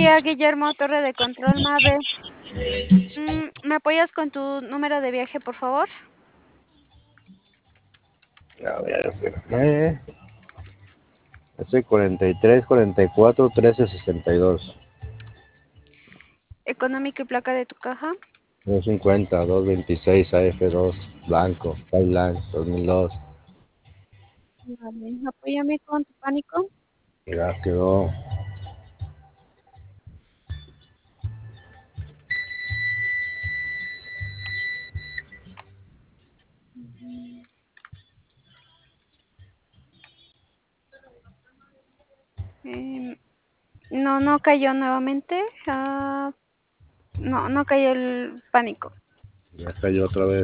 día, Guillermo, torre de control Mave. ¿Me apoyas con tu número de viaje, por favor? A ver, espérame. Ese 43, 44, 13, 62. Económico y placa de tu caja. 250, 226, AF2, blanco, Thailand, 2002. Vale, apóyame con tu pánico. Ya quedó. No cayó nuevamente. No cayó el pánico. Ya cayó otra vez.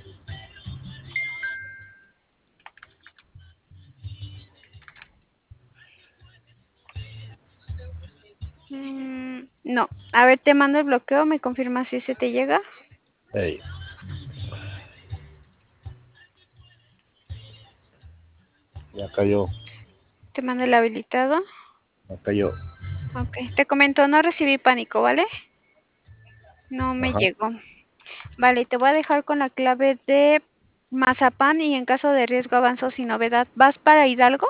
No. A ver, te mando el bloqueo. ¿Me confirmas si se te llega? Hey. Ya cayó. Te mando el habilitado. Ya cayó. Ok. Te comento, no recibí pánico, ¿vale? No me Ajá. llegó. Vale, te voy a dejar con la clave de Mazapán y en caso de riesgo avanzo sin novedad. ¿Vas para Hidalgo?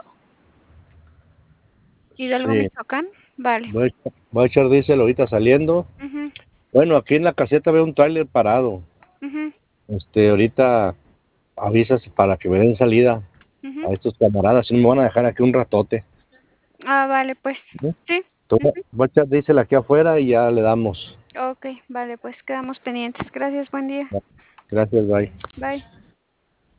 Hidalgo, Sí. Michoacán. Vale. Voy a echar diésel ahorita saliendo. Ujú, Bueno, aquí en la caseta veo un tráiler parado. ujú, Ahorita avisas para que me den salida ujú. a estos camaradas. Si no me van a dejar aquí un ratote. Vale, pues. ¿Sí? Sí. Entonces, voy a echar diésel aquí afuera y ya le damos. Ok, vale, pues quedamos pendientes. Gracias, buen día. Gracias, bye. Bye.